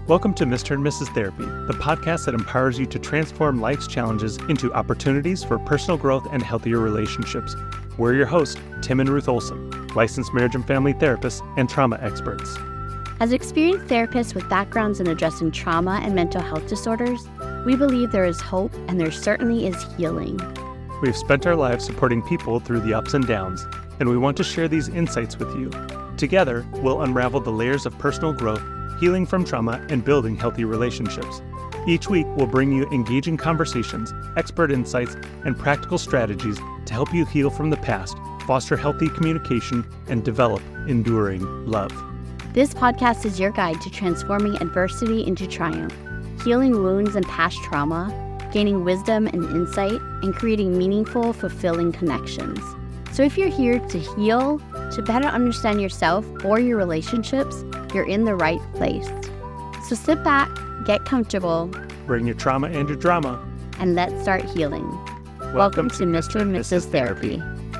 Welcome to Mr. and Mrs. Therapy, the podcast that empowers you to transform life's challenges into opportunities for personal growth and healthier relationships. We're your hosts, Tim and Ruth Olson, licensed marriage and family therapists and trauma experts. As experienced therapists with backgrounds in addressing trauma and mental health disorders, we believe there is hope and there certainly is healing. We've spent our lives supporting people through the ups and downs, and we want to share these insights with you. Together, we'll unravel the layers of personal growth, healing from trauma, and building healthy relationships. Each week, we'll bring you engaging conversations, expert insights, and practical strategies to help you heal from the past, foster healthy communication, and develop enduring love. This podcast is your guide to transforming adversity into triumph, healing wounds and past trauma, gaining wisdom and insight, and creating meaningful, fulfilling connections. So if you're here to heal, to better understand yourself or your relationships, you're in the right place. So sit back, get comfortable, bring your trauma and your drama, and let's start healing. Welcome to Mr. and Mrs. Therapy.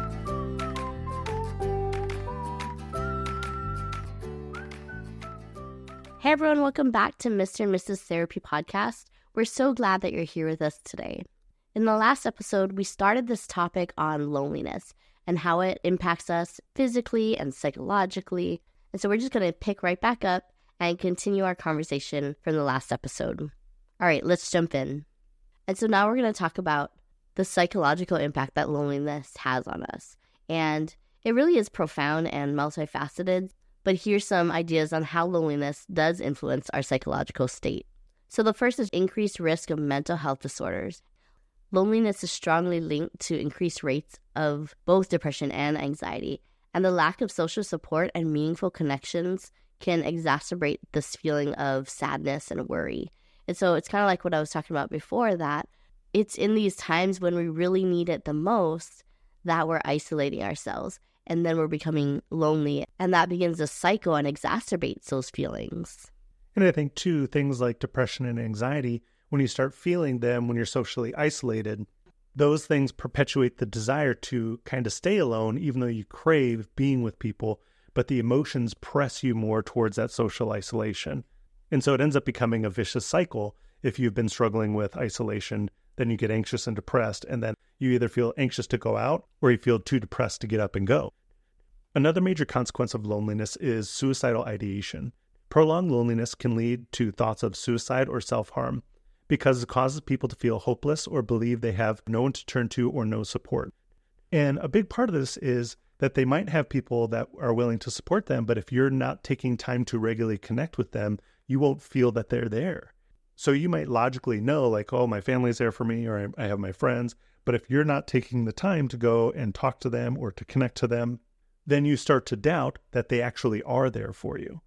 Hey everyone, welcome back to Mr. and Mrs. Therapy podcast. We're so glad that you're here with us today. In the last episode, we started this topic on loneliness and how it impacts us physically and psychologically. And so we're just going to pick right back up and continue our conversation from the last episode. All right, let's jump in. And so now we're going to talk about the psychological impact that loneliness has on us. And it really is profound and multifaceted, but here's some ideas on how loneliness does influence our psychological state. So the first is increased risk of mental health disorders. Loneliness is strongly linked to increased rates of both depression and anxiety, and the lack of social support and meaningful connections can exacerbate this feeling of sadness and worry. And so it's kind of like what I was talking about before, that it's in these times when we really need it the most that we're isolating ourselves, and then we're becoming lonely, and that begins a cycle and exacerbates those feelings. And I think, too, things like depression and anxiety, when you start feeling them when you're socially isolated, those things perpetuate the desire to kind of stay alone, even though you crave being with people, but the emotions press you more towards that social isolation. And so it ends up becoming a vicious cycle. If you've been struggling with isolation, then you get anxious and depressed, and then you either feel anxious to go out or you feel too depressed to get up and go. Another major consequence of loneliness is suicidal ideation. Prolonged loneliness can lead to thoughts of suicide or self-harm, because it causes people to feel hopeless or believe they have no one to turn to or no support. And a big part of this is that they might have people that are willing to support them, but if you're not taking time to regularly connect with them, you won't feel that they're there. So you might logically know, like, oh, my family's there for me, or I have my friends, but if you're not taking the time to go and talk to them or to connect to them, then you start to doubt that they actually are there for you.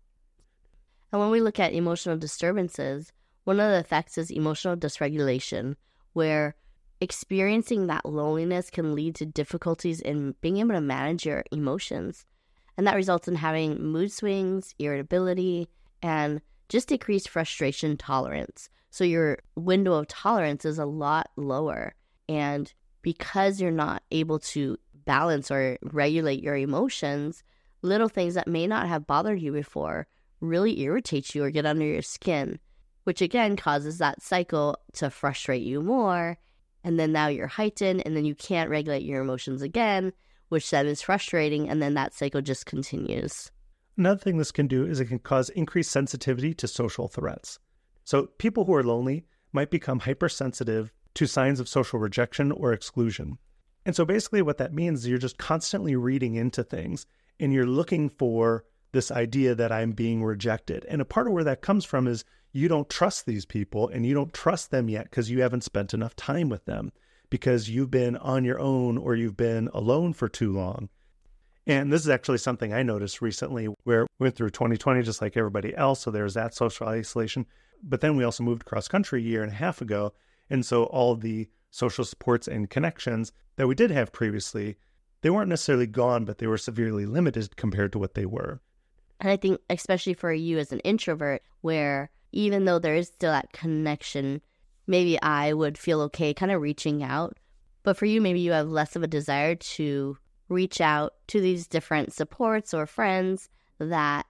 And when we look at emotional disturbances, one of the effects is emotional dysregulation, where experiencing that loneliness can lead to difficulties in being able to manage your emotions. And that results in having mood swings, irritability, and just decreased frustration tolerance. So your window of tolerance is a lot lower. And because you're not able to balance or regulate your emotions, little things that may not have bothered you before really irritate you or get under your skin, which again causes that cycle to frustrate you more. And then now you're heightened, and then you can't regulate your emotions again, which then is frustrating, and then that cycle just continues. Another thing this can do is it can cause increased sensitivity to social threats. So people who are lonely might become hypersensitive to signs of social rejection or exclusion. And so basically what that means is you're just constantly reading into things, and you're looking for this idea that I'm being rejected. And a part of where that comes from is you don't trust these people, and you don't trust them yet because you haven't spent enough time with them, because you've been on your own or you've been alone for too long. And this is actually something I noticed recently, where we went through 2020 just like everybody else. So there's that social isolation. But then we also moved cross country a year and a half ago. And so all the social supports and connections that we did have previously, they weren't necessarily gone, but they were severely limited compared to what they were. And I think especially for you as an introvert, where even though there is still that connection, maybe I would feel okay kind of reaching out. But for you, maybe you have less of a desire to reach out to these different supports or friends that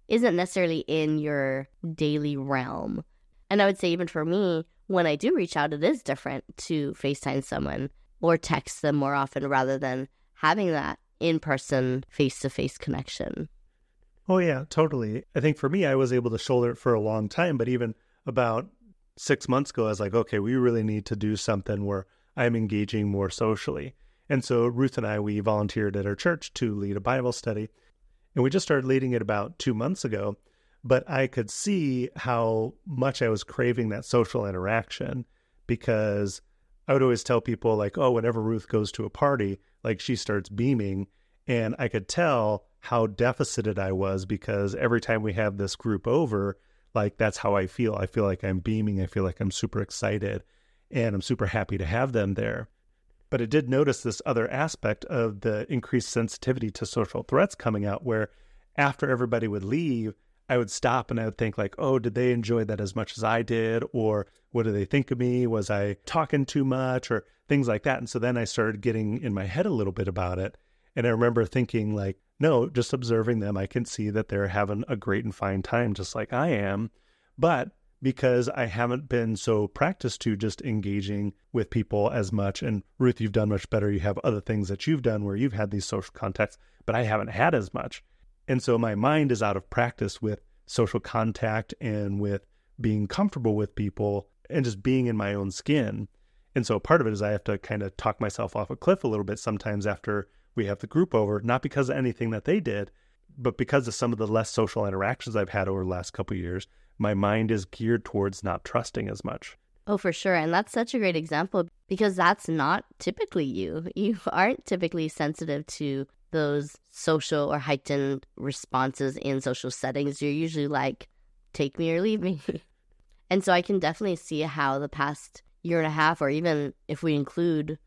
isn't necessarily in your daily realm. And I would say even for me, when I do reach out, it is different to FaceTime someone or text them more often rather than having that in-person, face-to-face connection. Oh, yeah, totally. I think for me, I was able to shoulder it for a long time, but even about 6 months ago, I was like, okay, we really need to do something where I'm engaging more socially. And so Ruth and I, we volunteered at our church to lead a Bible study. And we just started leading it about 2 months ago. But I could see how much I was craving that social interaction, because I would always tell people like, oh, whenever Ruth goes to a party, like she starts beaming. And I could tell how deficited I was, because every time we have this group over, like that's how I feel. I feel like I'm beaming. I feel like I'm super excited and I'm super happy to have them there. But I did notice this other aspect of the increased sensitivity to social threats coming out, where after everybody would leave, I would stop and I would think like, oh, did they enjoy that as much as I did? Or what do they think of me? Was I talking too much? Or things like that. And so then I started getting in my head a little bit about it. And I remember thinking like, no, just observing them, I can see that they're having a great and fine time just like I am. But because I haven't been so practiced to just engaging with people as much. And Ruth, you've done much better. You have other things that you've done where you've had these social contacts, but I haven't had as much. And so my mind is out of practice with social contact and with being comfortable with people and just being in my own skin. And so part of it is I have to kind of talk myself off a cliff a little bit sometimes after we have the group over, not because of anything that they did, but because of some of the less social interactions I've had over the last couple of years. My mind is geared towards not trusting as much. Oh, for sure. And that's such a great example, because that's not typically you. You aren't typically sensitive to those social or heightened responses in social settings. You're usually like, take me or leave me. And so I can definitely see how the past year and a half, or even if we include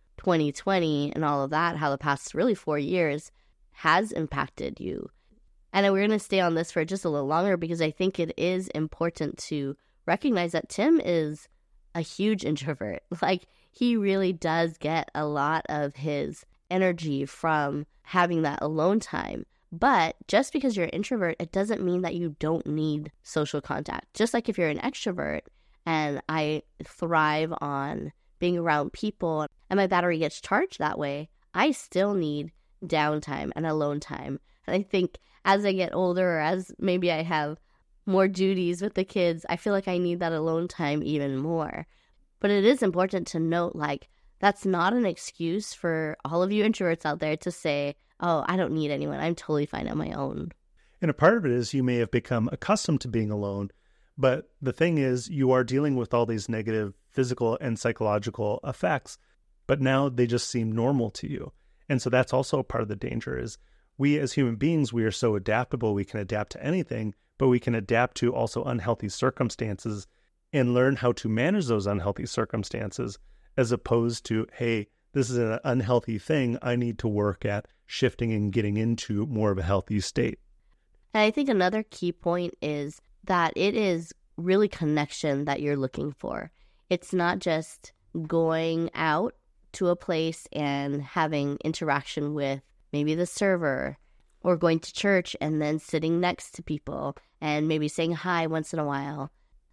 2020 and all of that, how the past really 4 years has impacted you. And we're going to stay on this for just a little longer, because I think it is important to recognize that Tim is a huge introvert. Like, he really does get a lot of his energy from having that alone time. But just because you're an introvert, it doesn't mean that you don't need social contact. Just like if you're an extrovert and I thrive on being around people and my battery gets charged that way, I still need downtime and alone time. And I think as I get older, or as maybe I have more duties with the kids, I feel like I need that alone time even more. But it is important to note, like, that's not an excuse for all of you introverts out there to say, oh, I don't need anyone. I'm totally fine on my own. And a part of it is you may have become accustomed to being alone, but the thing is you are dealing with all these negative physical and psychological effects, but now they just seem normal to you. And so that's also part of the danger is we as human beings, we are so adaptable. We can adapt to anything, but we can adapt to also unhealthy circumstances and learn how to manage those unhealthy circumstances, as opposed to, hey, this is an unhealthy thing. I need to work at shifting and getting into more of a healthy state. And I think another key point is that it is really connection that you're looking for. It's not just going out to a place and having interaction with maybe the server, or going to church and then sitting next to people and maybe saying hi once in a while,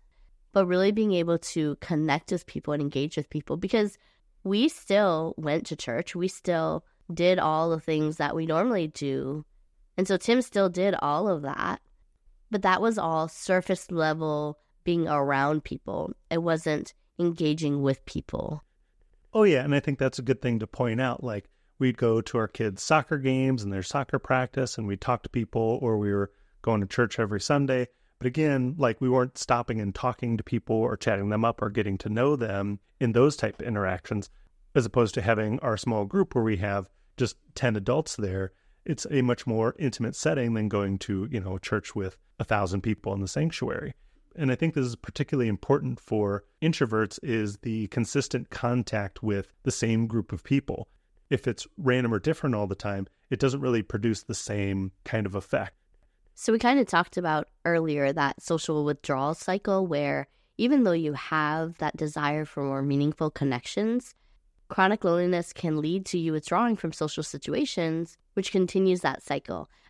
but really being able to connect with people and engage with people, because we still went to church. We still did all the things that we normally do. And so Tim still did all of that, but that was all surface level, being around people. It wasn't engaging with people. Oh, yeah. And I think that's a good thing to point out. Like, we'd go to our kids' soccer games and their soccer practice, and we'd talk to people, or we were going to church every Sunday. But again, like, we weren't stopping and talking to people or chatting them up or getting to know them in those type of interactions, as opposed to having our small group where we have just 10 adults there. It's a much more intimate setting than going to, church with 1,000 people in the sanctuary. And I think this is particularly important for introverts, is the consistent contact with the same group of people. If it's random or different all the time, it doesn't really produce the same kind of effect. So we kind of talked about earlier that social withdrawal cycle, where even though you have that desire for more meaningful connections, chronic loneliness can lead to you withdrawing from social situations, which continues that cycle.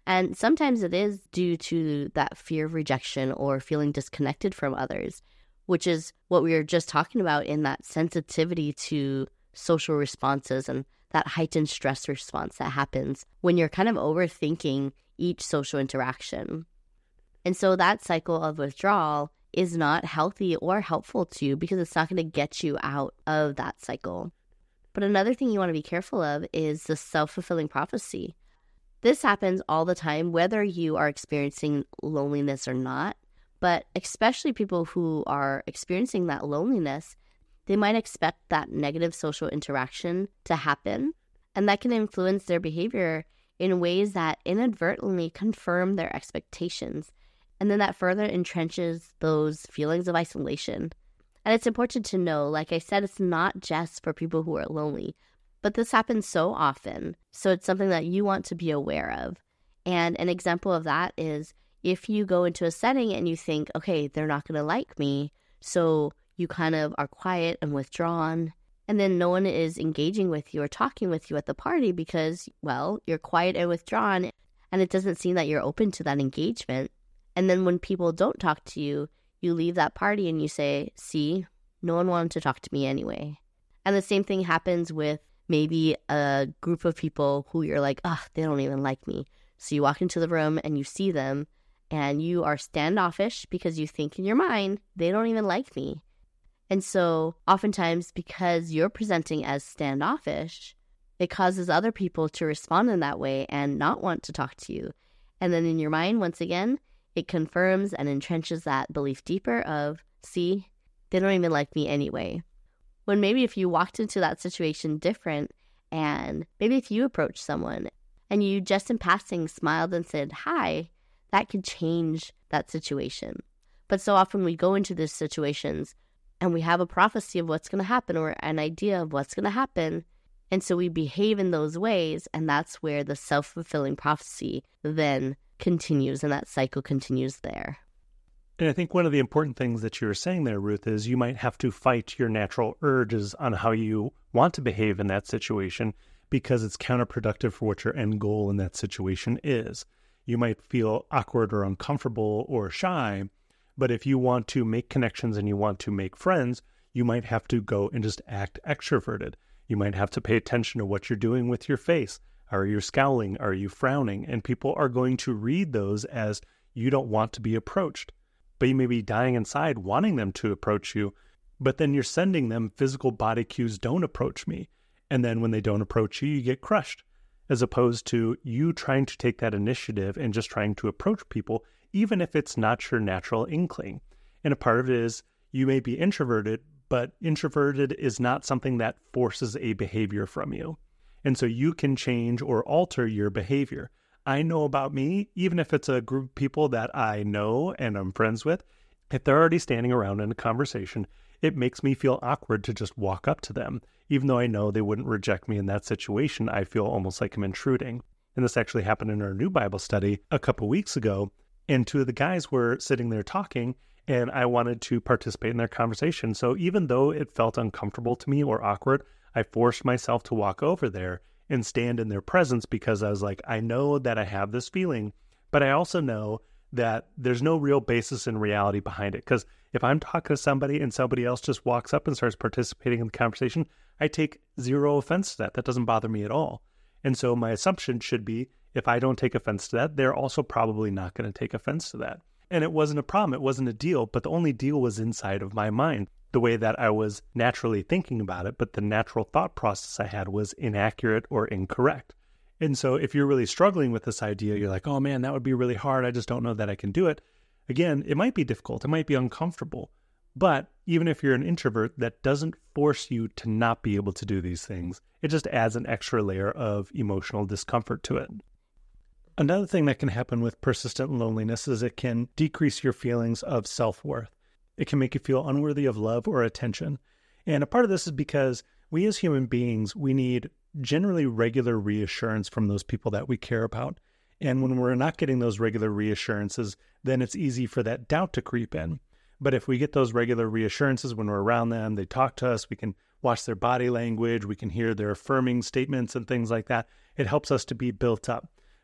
And sometimes it is due to that fear of rejection or feeling disconnected from others, which is what we were just talking about in that sensitivity to social responses and that heightened stress response that happens when you're kind of overthinking each social interaction. And so that cycle of withdrawal is not healthy or helpful to you because it's not going to get you out of that cycle. But another thing you want to be careful of is the self-fulfilling prophecy. This happens all the time, whether you are experiencing loneliness or not. But especially people who are experiencing that loneliness, they might expect that negative social interaction to happen. And that can influence their behavior in ways that inadvertently confirm their expectations. And then that further entrenches those feelings of isolation. And it's important to know, like I said, it's not just for people who are lonely, but this happens so often. So it's something that you want to be aware of. And an example of that is if you go into a setting and you think, okay, they're not going to like me, so you kind of are quiet and withdrawn, and then no one is engaging with you or talking with you at the party because, well, you're quiet and withdrawn, and it doesn't seem that you're open to that engagement. And then when people don't talk to you, you leave that party and you say, see, no one wanted to talk to me anyway. And the same thing happens with maybe a group of people who you're like, they don't even like me. So you walk into the room and you see them and you are standoffish because you think in your mind, they don't even like me. And so oftentimes because you're presenting as standoffish, it causes other people to respond in that way and not want to talk to you. And then in your mind, once again, it confirms and entrenches that belief deeper of, see, they don't even like me anyway. When maybe if you walked into that situation different, and maybe if you approached someone and you just in passing smiled and said, hi, that could change that situation. But so often we go into these situations and we have a prophecy of what's going to happen or an idea of what's going to happen. And so we behave in those ways, and that's where the self-fulfilling prophecy then continues, and that cycle continues there. And I think one of the important things that you're saying there, Ruth, is you might have to fight your natural urges on how you want to behave in that situation because it's counterproductive for what your end goal in that situation is. You might feel awkward or uncomfortable or shy, but if you want to make connections and you want to make friends, you might have to go and just act extroverted. You might have to pay attention to what you're doing with your face. Are you scowling? Are you frowning? And people are going to read those as you don't want to be approached. But you may be dying inside wanting them to approach you, but then you're sending them physical body cues, don't approach me. And then when they don't approach you, you get crushed, as opposed to you trying to take that initiative and just trying to approach people, even if it's not your natural inkling. And a part of it is you may be introverted, but introverted is not something that forces a behavior from you. And so you can change or alter your behavior. I know about me, even if it's a group of people that I know and I'm friends with, if they're already standing around in a conversation, it makes me feel awkward to just walk up to them. Even though I know they wouldn't reject me in that situation, I feel almost like I'm intruding. And this actually happened in our new Bible study a couple weeks ago. And two of the guys were sitting there talking, and I wanted to participate in their conversation. So even though it felt uncomfortable to me or awkward, I forced myself to walk over there and stand in their presence because I was like, I know that I have this feeling, but I also know that there's no real basis in reality behind it. Because if I'm talking to somebody and somebody else just walks up and starts participating in the conversation, I take zero offense to that. That doesn't bother me at all. And so my assumption should be, if I don't take offense to that, they're also probably not going to take offense to that. And it wasn't a problem. It wasn't a deal, but the only deal was inside of my mind, the way that I was naturally thinking about it, but the natural thought process I had was inaccurate or incorrect. And so if you're really struggling with this idea, you're like, oh man, that would be really hard. I just don't know that I can do it. Again, it might be difficult. It might be uncomfortable. But even if you're an introvert, that doesn't force you to not be able to do these things. It just adds an extra layer of emotional discomfort to it. Another thing that can happen with persistent loneliness is it can decrease your feelings of self-worth. It can make you feel unworthy of love or attention. And a part of this is because we as human beings, we need generally regular reassurance from those people that we care about. And when we're not getting those regular reassurances, then it's easy for that doubt to creep in. But if we get those regular reassurances when we're around them, they talk to us, we can watch their body language, we can hear their affirming statements and things like that. It helps us to be built up.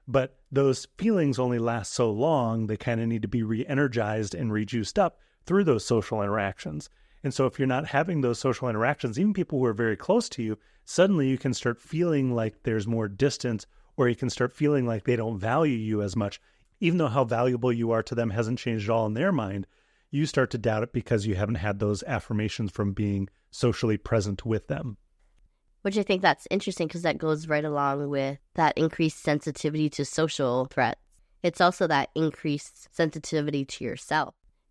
But those feelings only last so long. They kind of need to be re-energized and rejuiced up through those social interactions. And so if you're not having those social interactions, even people who are very close to you, suddenly you can start feeling like there's more distance, or you can start feeling like they don't value you as much. Even though how valuable you are to them hasn't changed at all in their mind, you start to doubt it because you haven't had those affirmations from being socially present with them. Which I think that's interesting because that goes right along with that increased sensitivity to social threats. It's also that increased sensitivity to yourself.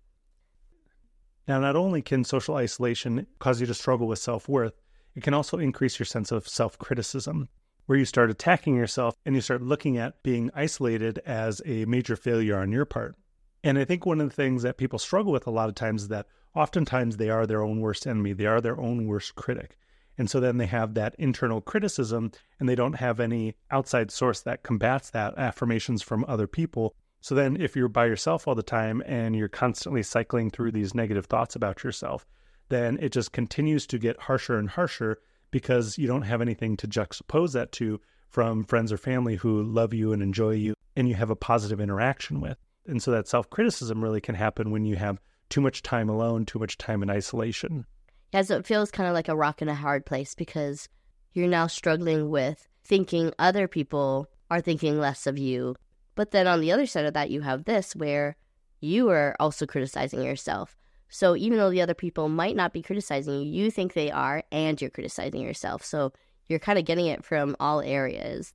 Now, not only can social isolation cause you to struggle with self-worth, it can also increase your sense of self-criticism, where you start attacking yourself and you start looking at being isolated as a major failure on your part. And I think one of the things that people struggle with a lot of times is that oftentimes they are their own worst enemy. They are their own worst critic. And so then they have that internal criticism and they don't have any outside source that combats that, affirmations from other people. So then if you're by yourself all the time and you're constantly cycling through these negative thoughts about yourself, then it just continues to get harsher and harsher because you don't have anything to juxtapose that to from friends or family who love you and enjoy you and you have a positive interaction with. And so that self-criticism really can happen when you have too much time alone, too much time in isolation. Yeah, so it feels kind of like a rock in a hard place because you're now struggling with thinking other people are thinking less of you. But then on the other side of that, you have this where you are also criticizing yourself. So even though the other people might not be criticizing you, you think they are, and you're criticizing yourself. So you're kind of getting it from all areas.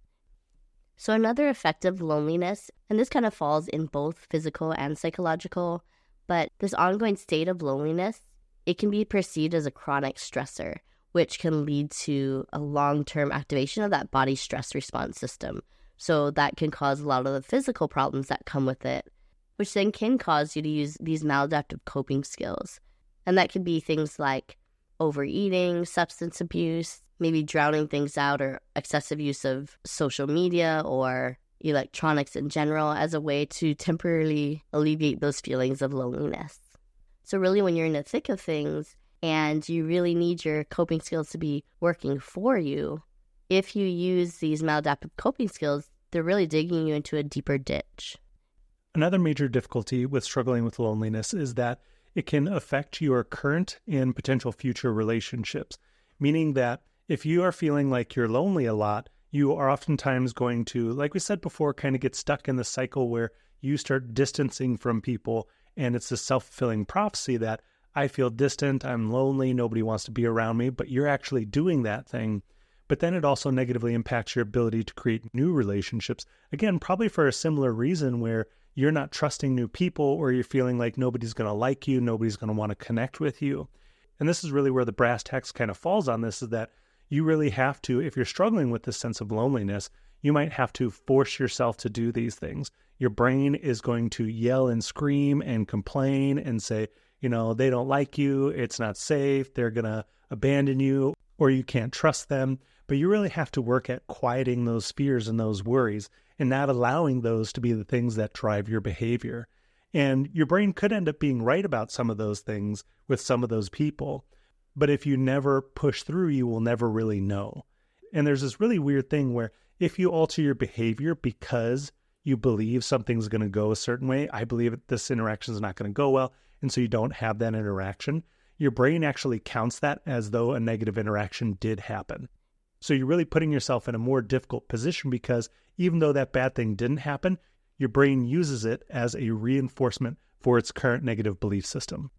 So another effect of loneliness, and this kind of falls in both physical and psychological, but this ongoing state of loneliness, it can be perceived as a chronic stressor, which can lead to a long-term activation of that body stress response system. So that can cause a lot of the physical problems that come with it, which then can cause you to use these maladaptive coping skills. And that could be things like overeating, substance abuse, maybe drowning things out, or excessive use of social media or electronics in general as a way to temporarily alleviate those feelings of loneliness. So really when you're in the thick of things and you really need your coping skills to be working for you, if you use these maladaptive coping skills, they're really digging you into a deeper ditch. Another major difficulty with struggling with loneliness is that it can affect your current and potential future relationships, meaning that if you are feeling like you're lonely a lot, you are oftentimes going to, like we said before, kind of get stuck in the cycle where you start distancing from people, and it's a self-fulfilling prophecy that I feel distant, I'm lonely, nobody wants to be around me, but you're actually doing that thing. But then it also negatively impacts your ability to create new relationships, again, probably for a similar reason where you're not trusting new people or you're feeling like nobody's going to like you, nobody's going to want to connect with you. And this is really where the brass tacks kind of falls on this, is that you really have to, if you're struggling with this sense of loneliness, you might have to force yourself to do these things. Your brain is going to yell and scream and complain and say, they don't like you, it's not safe, they're going to abandon you, or you can't trust them. But you really have to work at quieting those fears and those worries and not allowing those to be the things that drive your behavior. And your brain could end up being right about some of those things with some of those people. But if you never push through, you will never really know. And there's this really weird thing where if you alter your behavior because you believe something's going to go a certain way, I believe this interaction is not going to go well, and so you don't have that interaction, your brain actually counts that as though a negative interaction did happen. So you're really putting yourself in a more difficult position because even though that bad thing didn't happen, your brain uses it as a reinforcement for its current negative belief system.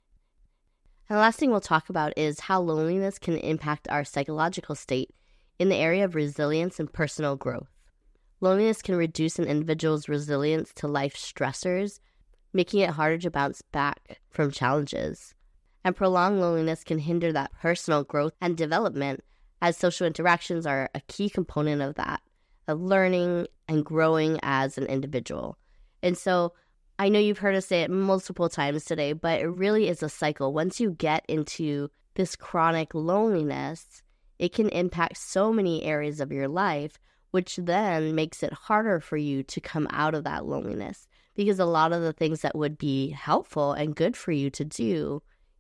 And the last thing we'll talk about is how loneliness can impact our psychological state in the area of resilience and personal growth. Loneliness can reduce an individual's resilience to life stressors, making it harder to bounce back from challenges. And prolonged loneliness can hinder that personal growth and development, as social interactions are a key component of that, of learning and growing as an individual. And so I know you've heard us say it multiple times today, but it really is a cycle. Once you get into this chronic loneliness, it can impact so many areas of your life, which then makes it harder for you to come out of that loneliness. Because a lot of the things that would be helpful and good for you to do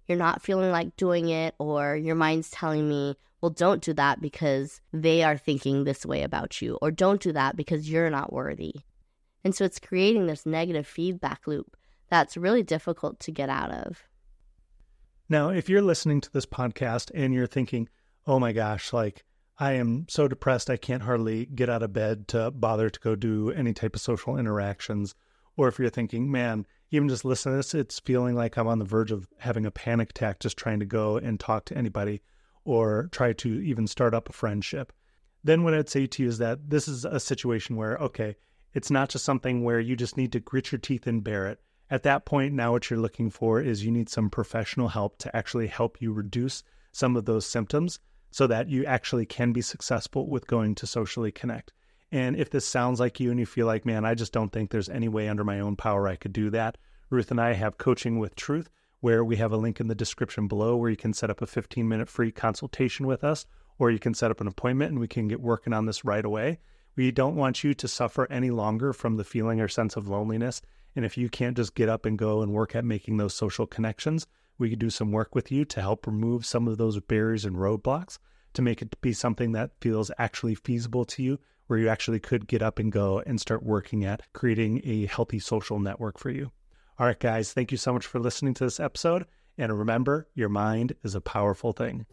you're not feeling like doing it, or your mind's telling me, well, don't do that because they are thinking this way about you, or don't do that because you're not worthy. And so it's creating this negative feedback loop that's really difficult to get out of. Now, if you're listening to this podcast and you're thinking, oh my gosh, like I am so depressed, I can't hardly get out of bed to bother to go do any type of social interactions. Or if you're thinking, man, even just listening to this, it's feeling like I'm on the verge of having a panic attack just trying to go and talk to anybody or try to even start up a friendship. Then what I'd say to you is that this is a situation where, okay, it's not just something where you just need to grit your teeth and bear it. At that point, now what you're looking for is you need some professional help to actually help you reduce some of those symptoms so that you actually can be successful with going to socially connect. And if this sounds like you and you feel like, man, I just don't think there's any way under my own power I could do that, Ruth and I have Coaching with Truth, where we have a link in the description below where you can set up a 15-minute free consultation with us, or you can set up an appointment and we can get working on this right away. We don't want you to suffer any longer from the feeling or sense of loneliness. And if you can't just get up and go and work at making those social connections, we could do some work with you to help remove some of those barriers and roadblocks to make it be something that feels actually feasible to you, where you actually could get up and go and start working at creating a healthy social network for you. All right, guys, thank you so much for listening to this episode. And remember, your mind is a powerful thing.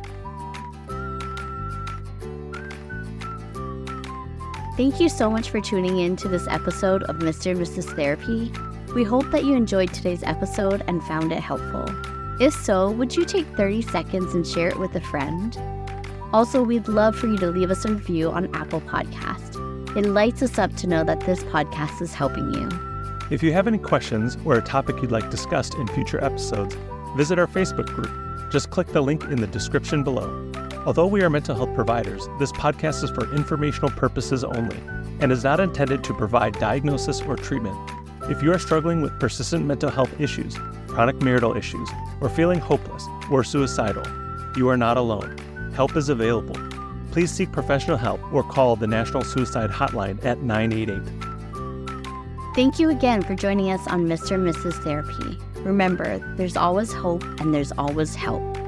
Thank you so much for tuning in to this episode of Mr. and Mrs. Therapy. We hope that you enjoyed today's episode and found it helpful. If so, would you take 30 seconds and share it with a friend? Also, we'd love for you to leave us a review on Apple Podcast. It lights us up to know that this podcast is helping you. If you have any questions or a topic you'd like discussed in future episodes, visit our Facebook group. Just click the link in the description below. Although we are mental health providers, this podcast is for informational purposes only and is not intended to provide diagnosis or treatment. If you are struggling with persistent mental health issues, chronic marital issues, or feeling hopeless or suicidal, you are not alone. Help is available. Please seek professional help or call the National Suicide Hotline at 988. Thank you again for joining us on Mr. and Mrs. Therapy. Remember, there's always hope and there's always help.